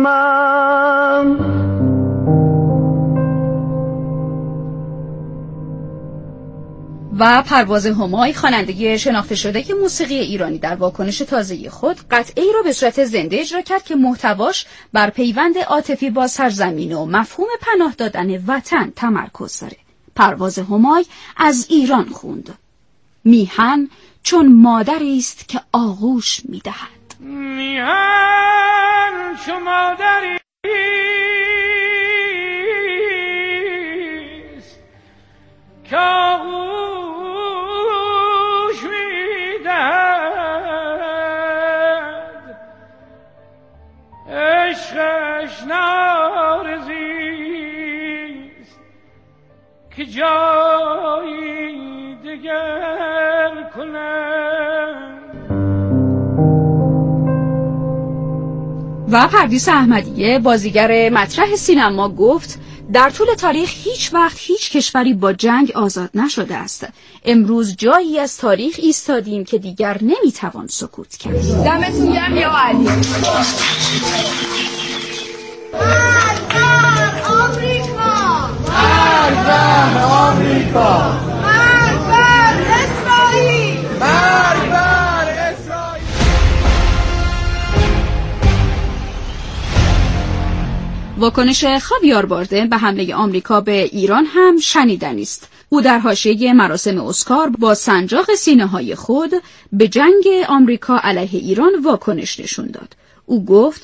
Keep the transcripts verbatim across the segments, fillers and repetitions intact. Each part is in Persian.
و پرواز همای، خواننده شناخته شده موسیقی ایرانی، در واکنش تازه خود قطعه‌ای را به صورت زنده اجرا کرد که محتواش بر پیوند عاطفی با سرزمین و مفهوم پناه دادن وطن تمرکز داره. پرواز همای از ایران خوند. میهن چون مادری است که آغوش میدهد. میهن چون مادری است که آغوش میدهد، عشقش نارضیست که جایی دگر کنند. و پردیس احمدیه، بازیگر مطرح سینما، گفت در طول تاریخ هیچ وقت هیچ کشوری با جنگ آزاد نشده است. امروز جایی از تاریخ ایستادیم که دیگر نمیتوان سکوت کرد. دمتون گرم یا علی. مرد آمریکا، مرد آمریکا، مرد اسرائیل، مرد اسرائیل. واکنش خاویار باردم به حمله آمریکا به ایران هم شنیدنی است. او در حاشیه مراسم اسکار با سنجاق سینه‌های خود به جنگ آمریکا علیه ایران واکنش نشون داد. او گفت: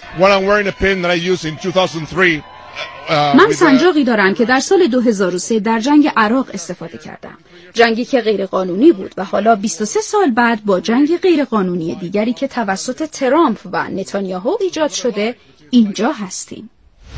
من سنجاقی دارم که در سال دو هزار و سه در جنگ عراق استفاده کردم. جنگی که غیرقانونی بود و حالا بیست و سه سال بعد با جنگ غیرقانونی دیگری که توسط ترامپ و نتانیاهو ایجاد شده اینجا هستیم.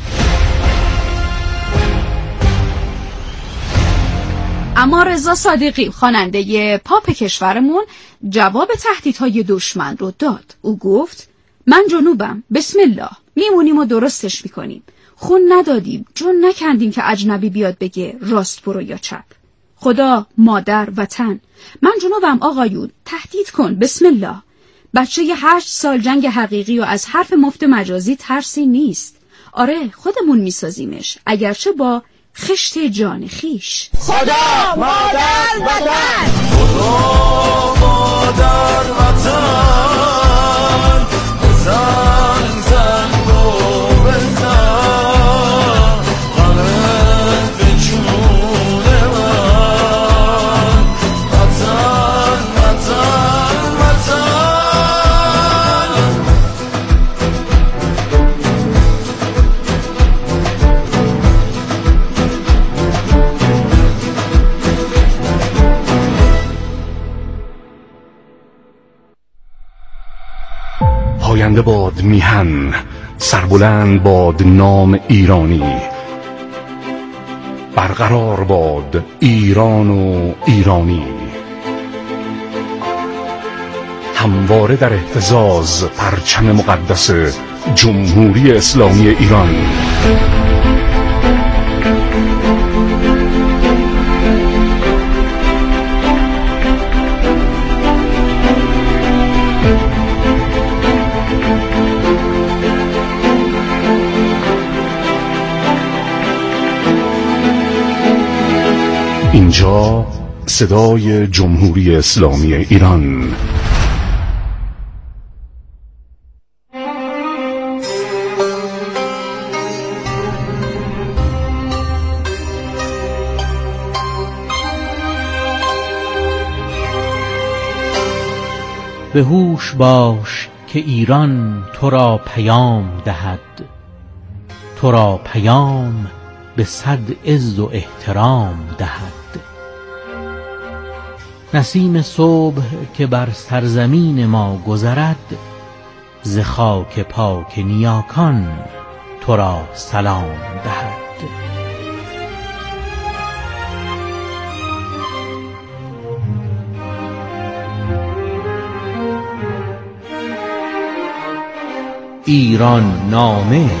اما رضا صادقی، خواننده پاپ کشورمون، جواب تهدیدهای دشمن رو داد. او گفت: من جنوبم، بسم الله، میمونیم و درستش میکنیم. خون ندادیم، جون نکندیم که اجنبی بیاد بگه راست برو یا چپ. خدا، مادر، وطن. من جنوبم آقایون، تهدید کن، بسم الله. بچه ی هشت سال جنگ حقیقی و از حرف مفت مجازی ترسی نیست. آره، خودمون میسازیمش، اگرچه با خشت جان خیش. خدا، مادر، وطن. خدا، مادر، وطن. زن زن رو بزن، غمت به جون من. وطن، وطن، وطن. پاینده باد میهن، سربلند باد نام ایرانی. برقرار باد ایران و ایرانی. همواره در اهتزاز پرچم مقدس جمهوری اسلامی ایران. اینجا صدای جمهوری اسلامی ایران. به هوش باش که ایران تو را پیام دهد، تو را پیام به صد عز و احترام دهد. نسیم صبح که بر سرزمین ما گذرد، ز خاک پاک نیاکان تو را سلام دهد. ایران نامه.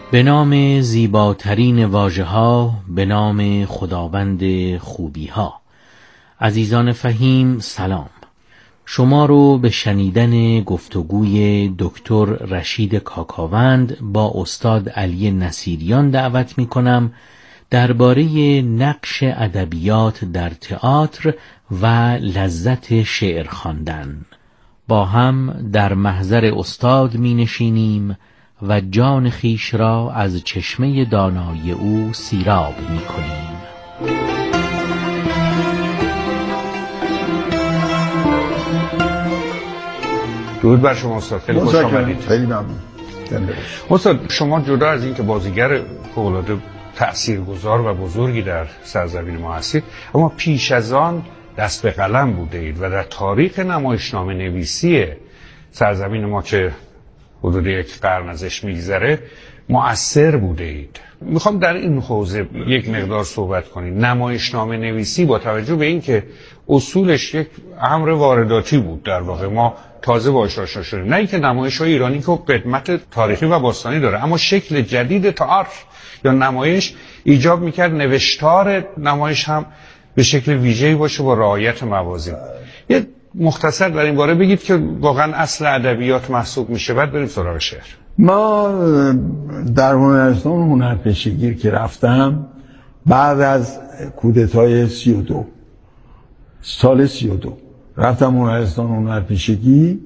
به نام زیباترین واژه ها، به نام خداوند خوبی ها. عزیزان فهیم سلام. شما رو به شنیدن گفتگوی دکتر رشید کاکاوند با استاد علی نصیریان دعوت می کنم درباره نقش ادبیات در تئاتر و لذت شعر خواندن. با هم در محضر استاد می نشینیم و جان خیش را از چشمه دانایی او سیراب می کنیم. درود بر شما استاد، خیلی خوش آمدید. خیلی ممنون. استاد، شما جدا از این که بازیگر فوق‌العاده تاثیرگذار و بزرگی در سرزمین ما هستید، اما پیش از آن دست به قلم بوده اید و در تاریخ نمایشنامه نویسی سرزمین ما که حدود یک قرن ازش میگذره مؤثر بوده اید. میخوام در این حوزه یک مقدار صحبت کنید. نمایشنامه نویسی با توجه به این که اصولش یک امر وارداتی بود، در واقع ما تازه باهاش آشنا شدیم، نه اینکه نمایش‌های ایرانی که قدمت تاریخی و باستانی داره، اما شکل جدید تئاتر یا نمایش ایجاب میکرد نوشتار نمایش هم به شکل ویژه‌ای باشه با رعایت موازین. یه مختصر در این باره بگید که واقعا اصل ادبیات محسوب میشه، بعد بریم سراغ شعر. ما در هنرستان هنرپیشگی که رفتم بعد از کودتای سی و دو سال سی و دو رفتم هنرستان هنرپیشگی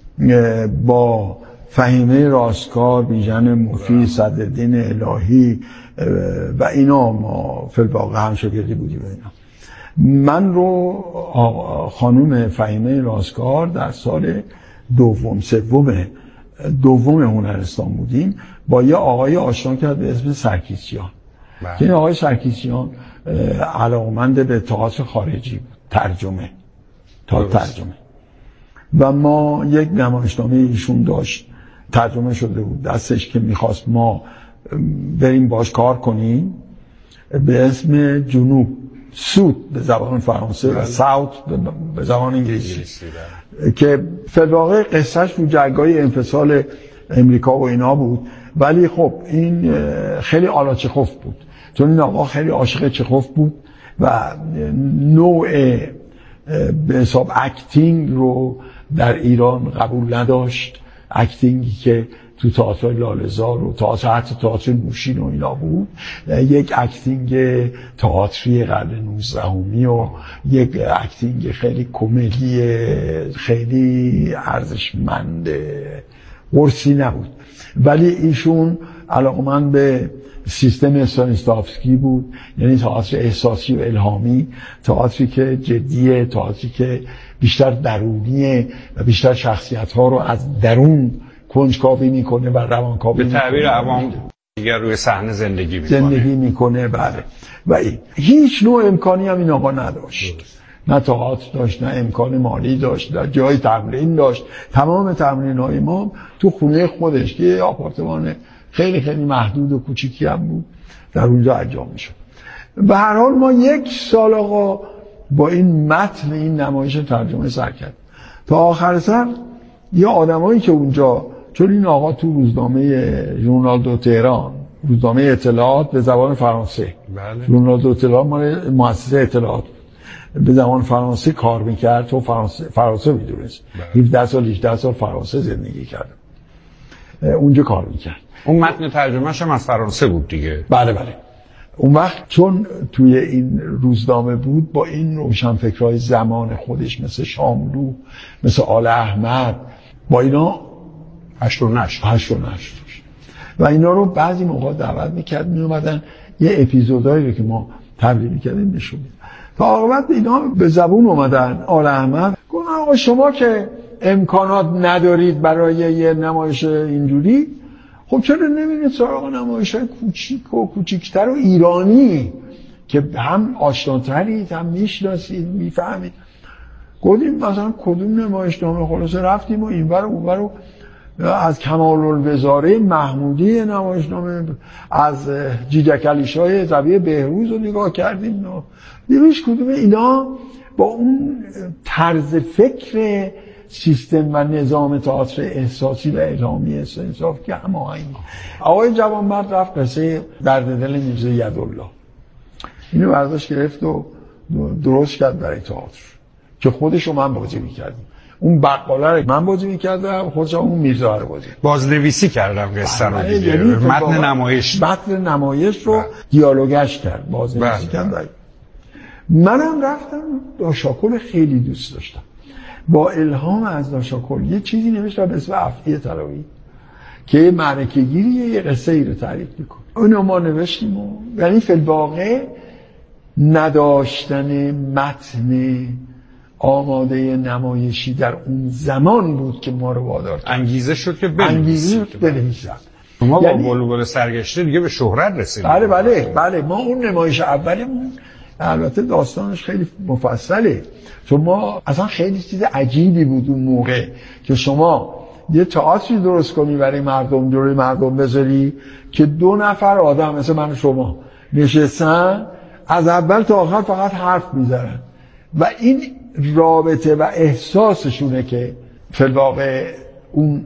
با فهیمه راستکار، بیژن مفید، صدرالدین الهی و اینا ما فی الواقع هم شاگردی بودیم و اینا. من رو خانم فهیمه راستکار در سال دوم سوم دوم هنرستان بودیم با یه آقای آشنا کرد به اسم سرکیسیان. که این آقای سرکیسیان علاقمند به تئاتر خارجی بود، ترجمه تا ترجمه، و ما یک نمایشنامه ایشون داشت ترجمه شده بود دستش که میخواست ما بریم باش کار کنیم به اسم جنوب، سود به زبان فرانسه و ساوت به زبان انگلیسی، که فی الواقع قصهش رو جنگ‌های انفصال امریکا و اینا بود. ولی خب این خیلی آلا چخوف بود، چون این آقا خیلی عاشق چخوف بود و نوع به حساب اکتینگ رو در ایران قبول نداشت. اکتینگی که تو تئاتر لاله‌زار و تئاتر حتی تئاتر نوشین و اینا بود، یک اکتینگ تئاتری قرن نوزدهمی و یک اکتینگ خیلی کمدی خیلی ارزشمند قرصی نبود. ولی ایشون علاقمند به سیستم استانیسلاوسکی بود، یعنی تئاتر احساسی و الهامی، تئاتری که جدیه، تئاتری که بیشتر درونیه و بیشتر شخصیت‌ها رو از درون کنجکاوی میکنه و روانکاوی به تعبیر عوام دیگر روی صحنه زندگی میکنه زندگی میکنه بله. و این هیچ نوع امکانی هم این آقا نداشت، نه تئاتر داشت، نه امکان مالی داشت، نه جای تمرین داشت. تمام تمرین‌های ما تو خونه خودش که یه آپارتمان خیلی خیلی محدود و کوچیکی هم بود در اونجا انجام میشد. به هر حال ما یک سال آقا با این متن این نمایش ترجمه سر کرد تا آخر سر. یه آدمایی که اونجا، چون این آقا تو روزنامه ژورنال دو تهران، روزنامه اطلاعات به زبان فرانسه، بله. ژورنال دو تهران مال مؤسسه اطلاعات به زبان فرانسه کار میکرد، تو فرانسه فرانسه میدونست، بله. هفده سال هجده سال فرانسه زندگی کرد، اونجا کار میکرد. اون متن ترجمه‌ش هم از فرانسه بود دیگه. بله بله. اون وقت چون توی این روزنامه بود با این روشنفکرهای زمان خودش مثل شاملو، مثل آل احمد، با اینا هشت و نشت هشت و نشت و اینا رو بعضی موقع دعوت میکرد، میومدن یه اپیزودایی رو که ما تمرین میکردیم نشون میدن. تا عاقبت اینا به زبون اومدن. آل احمد گفت آقا شما که امکانات ندارید برای یه نمایش اینجوری، خب چرا نمیرید سراغ نمایش‌های کوچیک و کوچیکتر و ایرانی که هم آشناترید، هم میشناسید، میفهمید. گفتیم مثلا کدوم نمایشنامه، خلاصه رفتیم و اینور و اونور و از کمال الوزاره محمودی نمایشنامه، از جیجک علیشاه زویه بهروز رو نگاه کردیم و دیویش کدوم اینا با اون طرز فکر سیستم و نظام تئاتر احساسی و الهامی استنصاف که هماهنگ. آقای جوانمرد رفت قصه درد دل میرزا یدالله اینو برداشت گرفت و درست کرد برای تئاتر که خودشو من بازی میکردیم. اون بقاله رو من بازی میکردم، خودشم اون میرزا رو بازی. بازنویسی کردم قصه رو دیگه. متن نمایش متن نمایش رو دیالوگش کرد، بازنویسی کرد. منم رفتم داشاکل خیلی دوست داشتم. با الهام از داشاکل یه چیزی نوشتم به اسم افعی طلایی که معرکه گیری یه قصه ای رو تعریف میکنه. اونو ما نوشتیم و یعنی فی الواقع نداشتن متن آماده نمایشی در اون زمان بود که ما رو وادار کرد. انگیزه شد که بنویسیم. بنویسیم. ما با یعنی بلبل سرگشته دیگه به شهرت رسیدیم. بله بله بله ما اون نمایش اولمون البته داستانش خیلی مفصله، چون ما اصلا خیلی چیز عجیبی بود اون موقع که شما یه تئاتری درست کنی برای مردم، جلوی مردم بذاری که دو نفر آدم مثل من و شما نشستن از اول تا آخر فقط حرف میزنن و این رابطه و احساسشونه که فی الواقع اون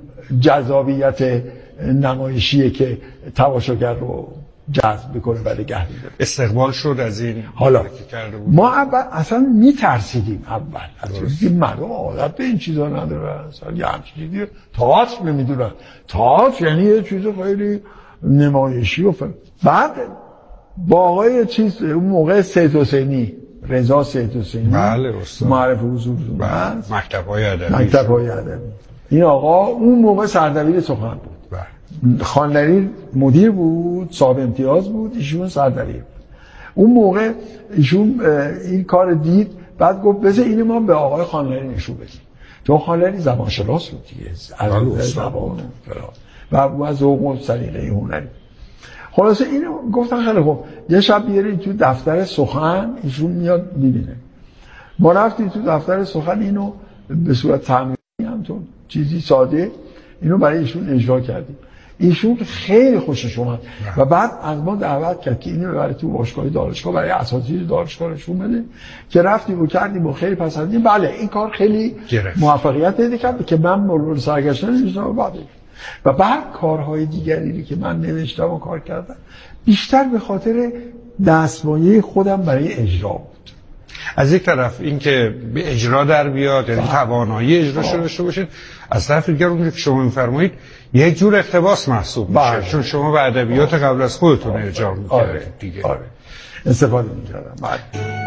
جذابیت نمایشیه که تماشاگر رو جذب بکنه و نگه می‌داره. استقبال شد از این حالا ما اول اصلا میترسیدیم اول از اینکه مردم عادت به این چیزا ندارن، اصلا یه همچین چیزی تئاتر نمیدونن. تئاتر یعنی یه چیز خیلی نمایشی و فهم. بعد با آقای چیز اون موقع سید حسینی رضا سید حسینی بله استاد معرف حضور بله مکتب‌های ادبی مکتب‌های ادبی این آقا اون موقع سردبیر سخن بود. بله خانلری مدیر بود، صاحب امتیاز بود، ایشون سردبیر بود. اون موقع ایشون این کار دید، بعد گفت بذار اینو ما به آقای خانلری نشون بدیم. چون خانلری زبان شناس بود دیگه، از زبان و از ذوق و سلیقه هنری. خلاصه اینو گفتن خیلی خوب یه شب بیارید تو دفتر سخن، ایشون میاد میبینه. ما رفتیم تو دفتر سخن اینو به صورت تمرینی همطور چیزی ساده اینو برای ایشون اجرا کردیم. ایشون خیلی خوشش اومد و بعد از ما دعوت کرد که اینو برای تو باشگاه دانشگاه برای اساتید دانشگاه نشون بده که رفتیم و کردیم و خیلی پسندیم. بله این کار خیلی گرفت. موفقیت پیدا کرد که من بلبل سرگشته نمی‌شدم بعد و بعد کارهای دیگری که من نوشتم و کار کردم بیشتر به خاطر دستمایه خودم برای اجرا بود. از یک طرف این که به اجرا در بیاد، یعنی توانایی اجراش رو داشته باشید، از طرف دیگر اون که شما می‌فرمایید یک جور اقتباس محسوب میشه بله. چون شما به ادبیات قبل از خودتون ارجاع می‌کردید آره. دیگه آره. استفاده می‌کردم. بله.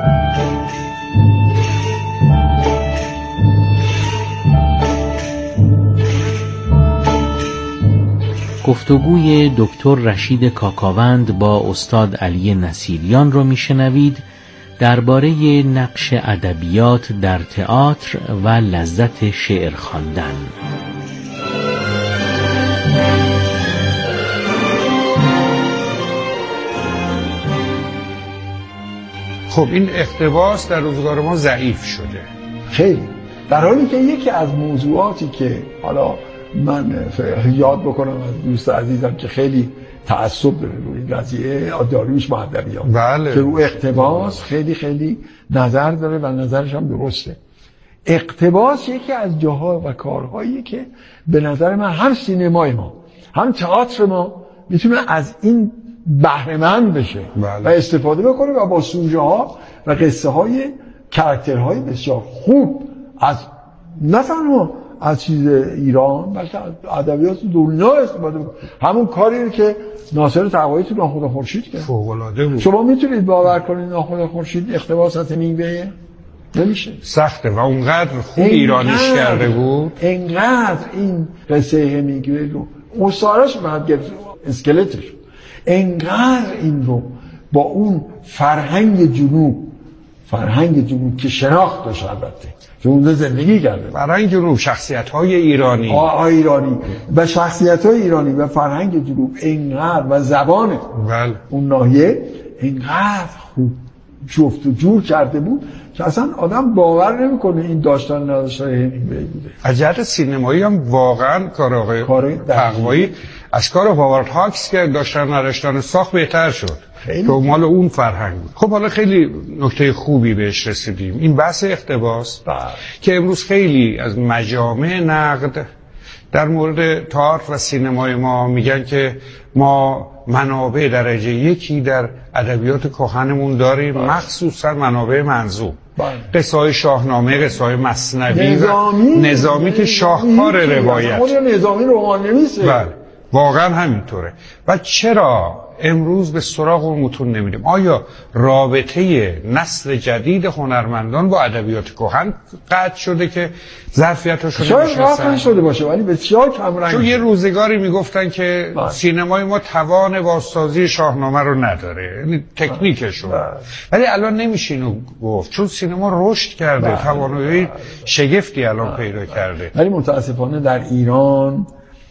گفتگوی دکتر رشید کاکاوند با استاد علی نصیریان رو میشنوید درباره نقش ادبیات در تئاتر و لذت شعر خواندن. خب این اقتباس در روزگار ما ضعیف شده خیلی، در حالی که یکی از موضوعاتی که حالا من یاد بکنم از دوست عزیزم که خیلی تعصب داره روی این قضیه، داریوش مهدویان بله. که رو اقتباس خیلی خیلی نظر داره و نظرش هم درسته. اقتباس یکی از جاها و کارهایی که به نظر من هم سینمای ما هم تئاتر ما میتونه از این بهره مند بشه بله. و استفاده بکنه و با سوژه ها و قصه های کاراکترهای بسیار خوب از نه تنها از چیز ایران بلکه ادبیات دنیا استفاده بکنه. همون کاری که ناصر تقوایی تو ناخدا خورشید کرد فوق‌العاده بود. شما میتونید باور کنید ناخدا خورشید اقتباسات هیمینگویه؟ نمیشه، سخته و اونقدر خوب ایرانیش کرده بود، انقدر این قصه هیمینگوی رو اصاراش بعد گرفت اسکلتش، انقدر این رو با اون فرهنگ جنوب فرهنگ جنوب که شناخت داشت البته چون اونجا زندگی کرده، فرهنگ جنوب، شخصیت‌های ایرانی آ ایرانی و شخصیت‌های ایرانی و فرهنگ جنوب اینقدر و زبان بله. اون ناحیه اینقدر خوب جفت و جور کرده بود که اصلا آدم باور نمیکنه این داشتن نداشتن همینگوی بوده. از جهت سینمایی هم واقعا کار آقای کار تقوایی از کار هاوارد هاکس که داشتن نداشتن ساخت بهتر شد. خیلی تو مال اون فرهنگ بود. خب حالا خیلی نکته خوبی بهش رسیدیم. این بحث اقتباس که امروز خیلی از مجامع نقد در مورد تئاتر و سینمای ما میگن که ما منابع درجه یکی در ادبیات کهنمون داریم، مخصوصا منابع منظوم، قصه های شاهنامه، قصه های مثنوی نظامی, و نظامی که شاهکار روایت، نظامی رمان نویسه. بله واقعا همینطوره. و چرا امروز به سراغ اون متون نمیریم؟ آیا رابطه نسل جدید هنرمندان با ادبیات کهن قطع شده که ظرفیتاشون شاید قطع شده باشه ولی بسیار کم رنگ. چون یه روزگاری میگفتن که بله. سینمای ما توان بازسازی شاهنامه رو نداره، یعنی تکنیکشون، ولی الان نمیشه اینو گفت چون سینما رشد کرده، توانایی شگفتی الان پیدا کرده. ولی متاسفانه در ایران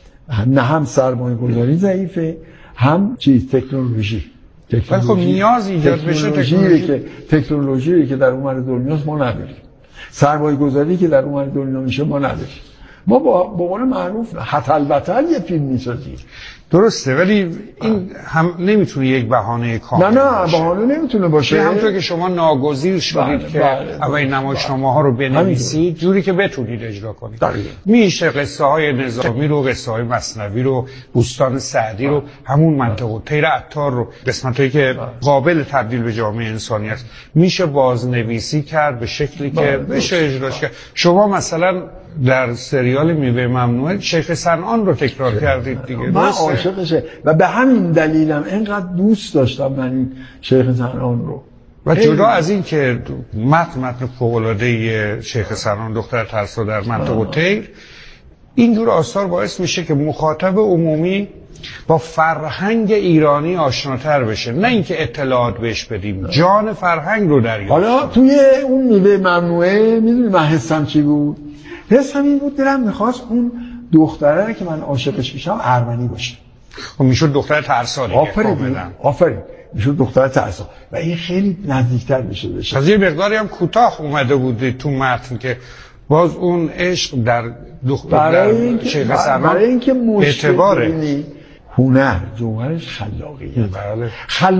نه هم سرمایه گذاری ضعیفه، هم چیز تکنولوژی. ولی خب نیاز ایجاد بشه تکنولوژی که تکنولوژی که در اون دنیاست ما نداریم. سرمایه گذاری که در اون دنیا میشه ما نداریم. ما با به قول معروف حتل بتل یه فیلم میسازیم. درسته، ولی این هم نمیتونه یک بهانه کامل نه نه بهانه نمیتونه باشه. همونطور که شما ناگزیر شدید که اولین نمایشنامه ها رو بنویسید جوری که بتونید اجرا کنید. دقیقا. میشه قصه های نظامی رو، قصه های مثنوی رو، بوستان سعدی رو، همون منطقه و طیر عطار رو، قسمتایی که قابل تبدیل به جامعه انسانی است میشه بازنویسی کرد به شکلی که بشه اجراش کرد. شما مثلا در سریال میوه ممنوعه شیخ صنعان رو تکرار کردید دیگه. من عاشقشه و به همین دلیلم اینقدر دوست داشتم من این شیخ صنعان رو. و جدا از این که متن متن فوق‌العاده شیخ صنعان دختر ترسا در منطقه تیر، این جور آثار باعث میشه که مخاطب عمومی با فرهنگ ایرانی آشناتر بشه، نه اینکه اطلاعات بهش بدیم، جان فرهنگ رو دریافت. حالا توی اون میوه ممنوعه میدونی من حسم چی بود؟ حسم این بود دلم میخواست اون دختره که من عاشقش میشم ارمنی باشه. خب میشد دختر ترسا دیگه. آفرین آفرین میشد دختر ترسا و این خیلی نزدیکتر میشد بشه. از یه مقداری هم کوتاه اومده بود تو متن که باز اون عشق در دختر شیخ صنعان برای اینکه اعتباره. هنر جوهرش خلاقیت. بله.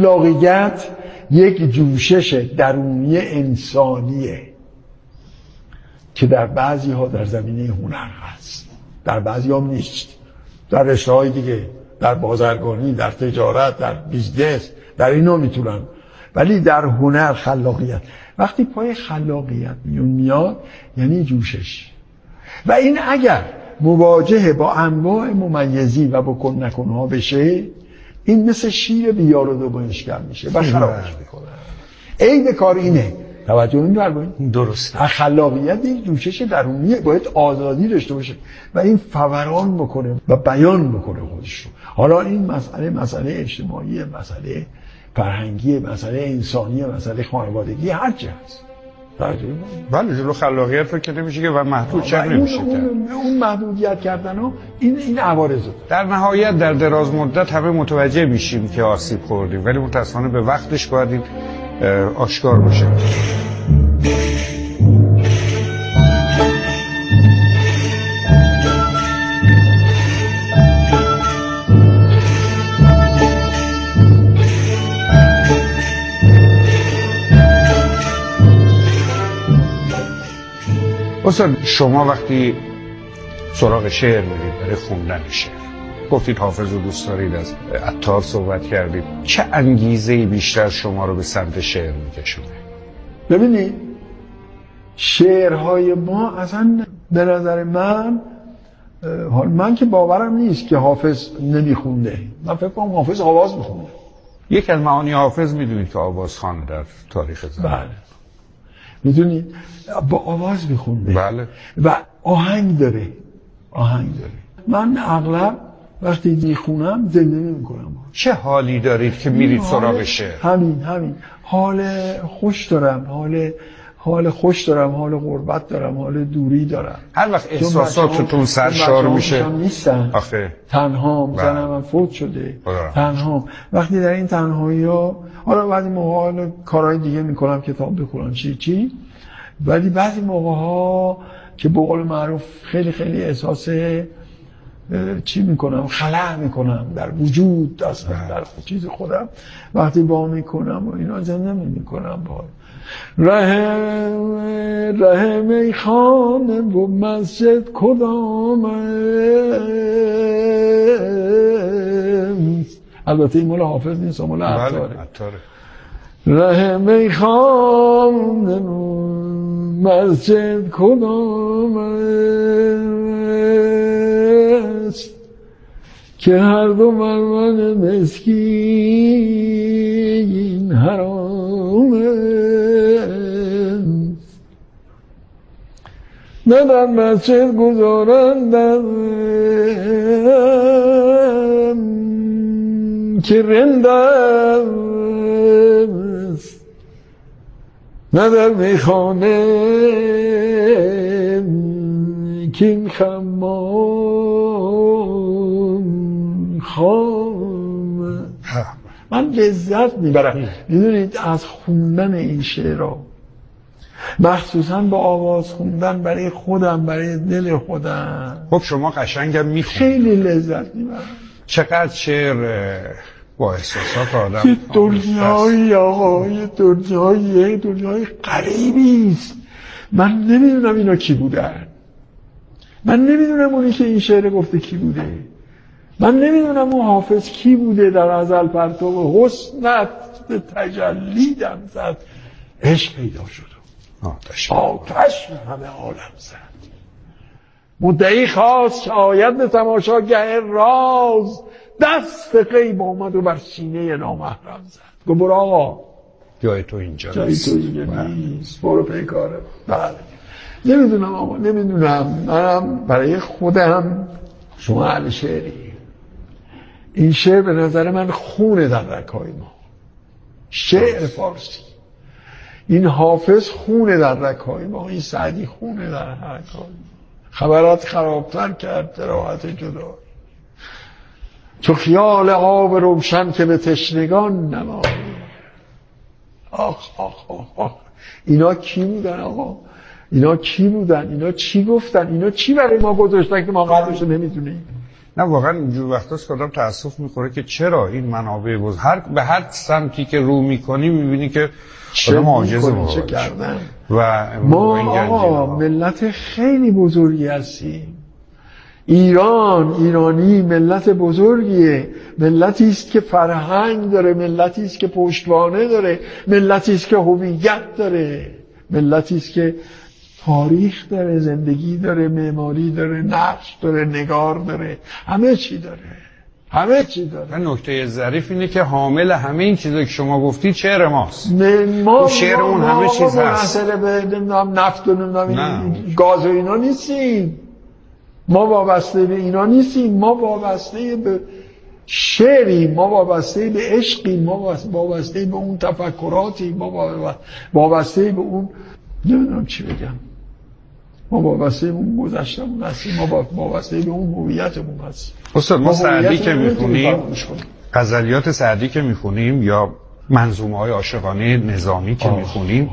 خلاقیت یک جوشش درونی انسانیه که در بعضی ها در زمینه هنر هست، در بعضی ها نیست، در رشته های دیگه، در بازرگانی، در تجارت، در بیزنس، در اینا میتونن، ولی در هنر خلاقیت. وقتی پای خلاقیت میون میاد یعنی جوشش. و این اگر مواجهه با انواع ممیزی و با کن نکنها بشه، این مثل شیر بیار و دو بنشکم میشه و خرابش میکنه. عیب کار اینه، توجه می‌فرمایید؟ درسته. خلاقیت یک جوشش درونیه، باید آزادی داشته باشه و این فوران بکنه و بیان بکنه خودش رو. حالا این مسئله مسئله اجتماعی، مسئله فرهنگی، مسئله انسانی، مسئله خانوادگی، هر چی هست. بله جلو خلاقیت رو که نمیشه که و محدود چه نمیشه کرد. اون محدودیت کردن ها این این عوارض در نهایت در دراز مدت همه متوجه میشیم که آسیب خوردیم، ولی متأسفانه به وقتش باید این آشکار باشه. استاد شما وقتی سراغ شعر میرید برای خوندن شعر، گفتید حافظ رو دوست دارید، از عطار صحبت کردید، چه انگیزه‌ای بیشتر شما رو به سمت شعر میکشونه؟ ببینید شعرهای ما اصلا به نظر من، من که باورم نیست که حافظ نمیخونده، من فکر کنم حافظ آواز میخونه. یک از معانی حافظ میدونید که آوازخوانه در تاریخ زمان. بله میدونید با آواز میخونده. بله. و آهنگ داره، آهنگ داره. من اغلب وقتی میخونم زنده نمیکنم. چه حالی دارید که میرید سراغ شعر؟ همین همین حال خوش دارم، حال حال خوش دارم، حال غربت دارم، حال دوری دارم. هر وقت احساساتتون سرشار میشه نیستن، آخه تنهام، زنم من فوت شده، تنهام. وقتی در این تنهایی ها، حالا بعضی موقع کارهای دیگه میکنم، کتاب بخونم، چی چی ولی بعضی موقع ها که به قول معروف خیلی خیلی احساس چی میکنم، خلأ میکنم در وجود، اصلا در چیز خودم وقتی با میکنم و اینا زنده میکنم با ره ره میخانه و مسجد کدام است. البته این مال حافظ نیست، مال عطاره. ره میخانه و مسجد کدام است که هر دو بر من مسکین حرام است. نه در مسجد گذارندم که رند است، نه در میخانه که این خمام خام. من لذت میبرم میدونید از خوندن این شعرها، مخصوصا با آواز خوندن برای خودم، برای دل خودم. خب شما قشنگم میخونید، خیلی لذت میبرم. چقدر شعر با احساسات آدم. یه دنیایی آقا، یه دنیایی دنیای غریبی است. من نمیدونم اینا کی بودن، من نمیدونم اونی که این شعر گفته کی بوده، من نمیدونم اون حافظ کی بوده. در ازل پرتو حسنت به تجلی دم زد، عشق پیدا شد، آتش آتش همه عالم زد. مدعی خواست که آید به تماشاگه راز، دست غیب آمد و بر سینه نامحرم زد. گفت برو آقا، جای تو اینجا جای تو اینجا نیست، برو پیکاره. بله نمیدونم آقا، نمیدونم. منم برای خودم، شما اهل شعری، این شعر به نظر من خونه در رگ‌های ما، شعر فارسی. این حافظ خونه در رگ‌های ما، این سعدی خونه در رگ‌های ما. خبرات خرابتر کرد راحت جدا، چو خیال آب روشن که به تشنگان نمایی. آخ آخ آخ آخ، اینا کی بودن آقا؟ اینا کی بودن؟ اینا چی گفتن؟ اینا چی برای ما گذاشتن که ما قدرشو نمیدونیم؟ نه واقعا اینجور وقتاست که آدم تأسف میخوره که چرا این منابع بزرگ هر به هر سمتی که رو میکنی میبینی که چه معجزه چه کردن. و ما آقا ملت خیلی بزرگی هستیم. ایران، ایرانی ملت بزرگیه، ملتی است که فرهنگ داره، ملتی است که پشتوانه داره، ملتی است که هویت داره، ملتی است که تاریخ داره، زندگی داره، معماری داره، نقش داره، نگار داره، همه چی داره، همه چی داره. و نکته ظریف اینه که حامل همه این چیزا که شما گفتید شعر ماست. ما شعرمون همه چیز هست. منحصر به نمیدونم نفت و نمیدونم گاز و اینا نیستیم. ما وابسته به اینا نیستیم، ما وابسته به شعریم، ما وابسته به عشقیم، ما وابسته به اون تفکراتی، ما وابسته به اون نمیدونم چی بگم، ما وابسته به اون گذشتمون هستیم، ما وابسته به اون هویتمون هستیم. استاد ما سعدی که میخونیم، غزلیات سعدی که میخونیم یا منظومه‌های عاشقانه نظامی که میخونیم،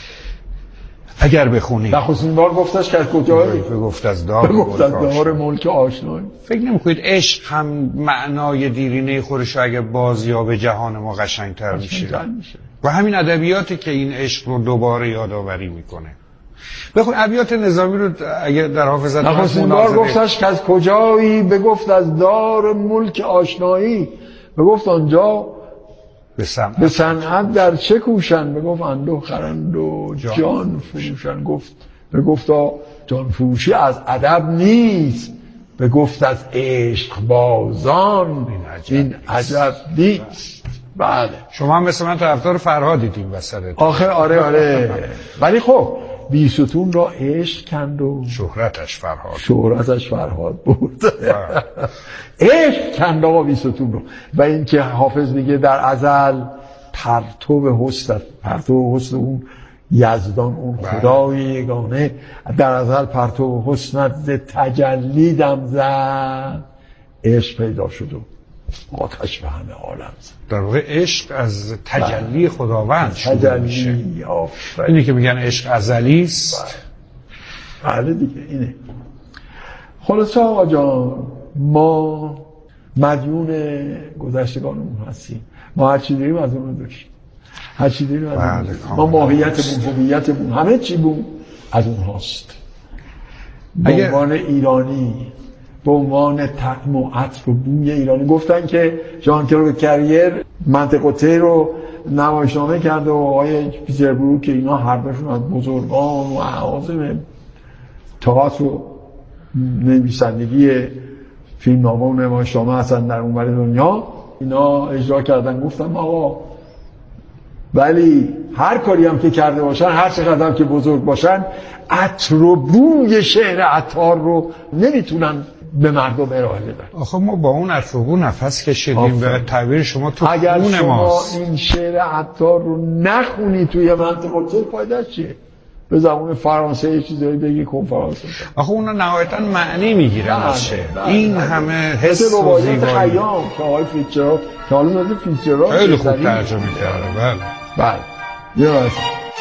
اگر بخونیم نخستین بار گفتش که از کجایی؟ گفت از دار گفت از دار ملک آشنایی. فکر نمی‌کنید عشق هم معنای دیرینه خودش اگه بازیاب جهان ما قشنگتر میشه؟ و همین ادبیاتی که این عشق رو دوباره یادآوری میکنه. بخون ابیات نظامی رو اگه در حافظت نخستین بار گفتش که از کجایی؟ بگفت از دار ملک آشنایی. بگفت آنجا به صنعت, به صنعت در چه کوشن؟ بگفت اندوه خرند و جان, جان فروشن. گفت بگفتا جان فروشی از ادب نیست، بگفت از عشق بازان این عجب نیست. بله شما هم مثل من طرفدار فرهادید این وسط. آخه آره آره ولی خب بیستون را عشق کند و شهرتش فرهاد شهرتش فرهاد بود. عشق کند آقا بیستون رو. و این که حافظ میگه در ازل پرتو حسن، پرتو حسن اون یزدان، اون خدای یگانه، در ازل پرتو حسنت ز تجلی دم زد، عشق پیدا شد و آتش به همه عالم زد. در واقع عشق از تجلی خداوند شروع میشه. تجلی آفرین. اینی که میگن عشق ازلی است. بله دیگه اینه. خلاصه آقا جان، ما مدیون گذشتگانمون هستیم. ما هر چی داریم از اون رو داریم. هر چی داریم از اون رو. ما ماهیتمون، هویتمون، همه چی بود از اون هاست. به عنوان ایرانی، به عنوان طعم و عطر و بوی ایرانی. گفتن که ژان کلود کریر منطقه تی رو نمایشنامه کرده و آقای پیتربروک که اینا هر دوشون از بزرگان و اعاظم تئاتر و نویسندگی فیلمنامه و نمایشنامه هستن در اونور دنیا، اینا اجرا کردن. گفتم آقا ولی هر کاری هم که کرده باشن، هر چقدر هم که بزرگ باشن، عطر و بوی شعر عطار رو نمیتونن به مردم ارائه بدن. آخه ما با اون عطر و بو نفس کشیدیم. به تعبیر شما تو اگر خون شما ماست. این شعر عطار رو نخونی توی منطقه چه فایده چیه؟ به زبان فرانسه یه چیزایی بگی کنفرانس. آخه اونا نهایتاً معنی میگیرن از شعر. این همه حس مثل و روایت زیبایی. خیام که آقای فیتزجرالد که حالا زده فیتزجرالد خیلی خوب ترجمه کرده. بله بله یه راست.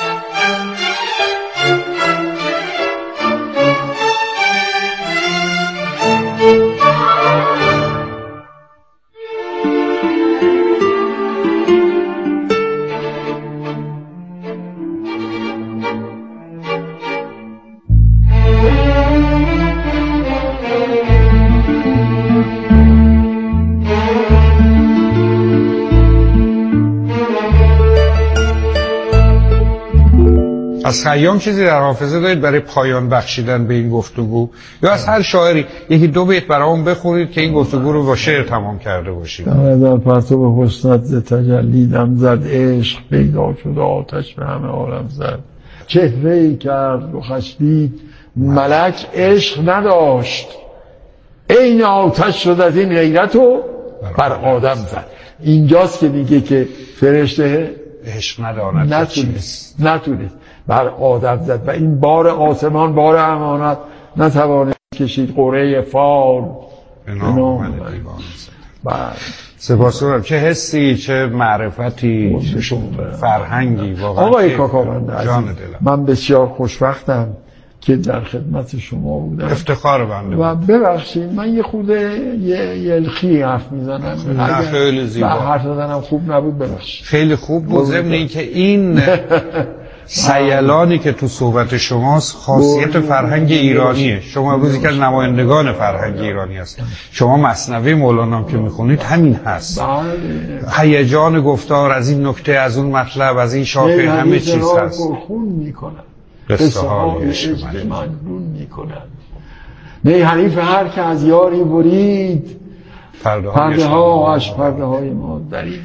از خیام چیزی در حافظه دارید برای پایان بخشیدن به این گفتگو، یا از هر شاعری یکی دو بیت برامون بخونید که این گفتگو رو با شعر تمام کرده باشید؟ در پرتو حسنت ز تجلی دم زد، عشق پیدا شد آتش به همه عالم زد. چهره‌ای کرد و خشدید ملک، عشق نداشت عین آتش شد از این غیرت و بر آدم زد. اینجاست که میگه که فرشته عشق نداند نتونست نتونست بر آدم زد و این بار آسمان، بار امانت نتوانست کشید، قره فال به نام من دیوانه زد. بله سپاسگزارم. چه حسی، چه معرفتی، چه فرهنگی واقعا. آقای کاکاوند عزیز، جان دلم، من بسیار خوشبختم که در خدمت شما بودم. افتخار بنده و ببخشید من یه خود یه یلخی حرف میزنم. نه خیلی زیبا. حرف زدنم خوب نبود، ببخشید. خیلی خوب بود. ضمن اینکه این سیلانی که تو صحبت شماست خاصیت فرهنگ ایرانیه. شما امروز یکی از نمایندگان فرهنگ ایرانی هست. شما مثنوی مولانا که میخونید همین هست. هیجان گفتار از این نکته، از اون مطلب، از این شاخه، همه چیز هست. خون میکنن، قصه های عشق مجنون میکنن. نه حریف هر که از یاری برید، پرده ها اش پرده های ما درید.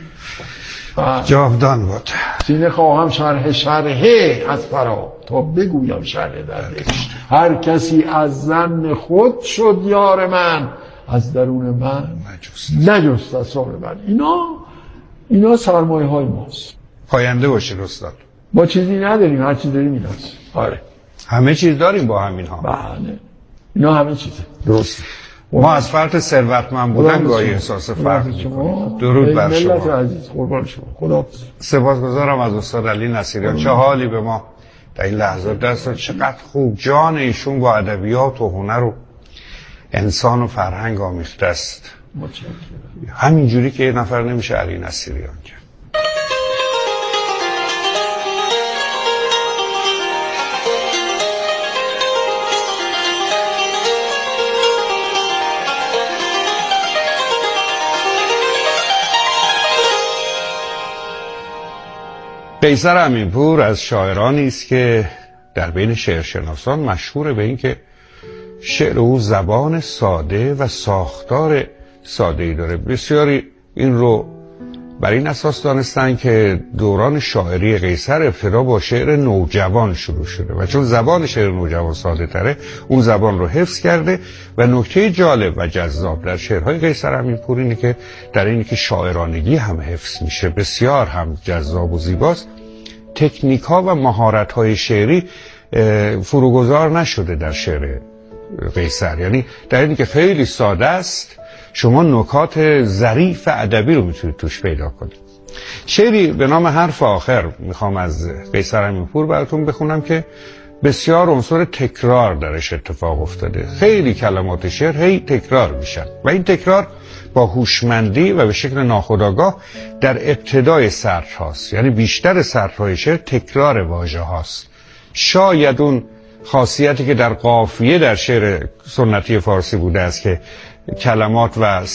جاودان بود. سینه خواهم شرح شرحه از فرا تا بگویم شرح درده. هر کسی از زن خود شد یار من، از درون من نجست اسرار من. اینا اینا سرمایه های ماست. پاینده باشید استاد. ما چیزی نداریم، هر چیز داریم ایناست. آره همه چیز داریم با همین ها. بله اینا همه چیزه. درست. ما از فرط ثروتمند بودن گاهی احساس فقر می‌کنیم. درود بر شما. ملت عزیز، قربان شما. خداحافظ. سپاسگزارم از استاد علی نصیریان. چه حالی به ما در این لحظات دست داد. چقدر خوب جان ایشون با ادبیات و هنر و انسان و فرهنگ آمیخته است. متشکرم. همینجوری که یه نفر نمیشه علی نصیریان کرد. قیصر امینپور از شاعرانی است که در بین شعرشناسان مشهور به این که شعر او زبان ساده و ساختار ساده‌ای داره. بسیاری این رو بر این اساس دانستن که دوران شاعری قیصر ابتدا با شعر نوجوان شروع شده و چون زبان شعر نوجوان ساده تره، اون زبان رو حفظ کرده. و نکته جالب و جذاب در شعرهای قیصر امینپور اینه که در اینی که شاعرانگی هم حفظ میشه، بسیار هم جذاب و زیباست. تکنیک ها و مهارت های شعری فروگذار نشده در شعر قیصر، یعنی در اینی که خیلی ساده است شما نکات ظریف ادبی رو میتونید توش پیدا کنید. شعری به نام حرف آخر میخوام از قیصر امینپور براتون بخونم که بسیار عنصر تکرار درش اتفاق افتاده. خیلی کلمات شعر هی تکرار میشن و این تکرار با هوشمندی و به شکل ناخودآگاه در ابتدای سطر هاست، یعنی بیشتر سطرهای شعر تکرار واژه هاست. شاید اون خاصیتی که در قافیه در شعر سنتی فارسی بوده است که کلمات و